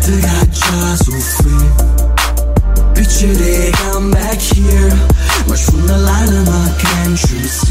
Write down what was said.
te got già soffrì. Picture they come back here. Much from the line of my can't you see?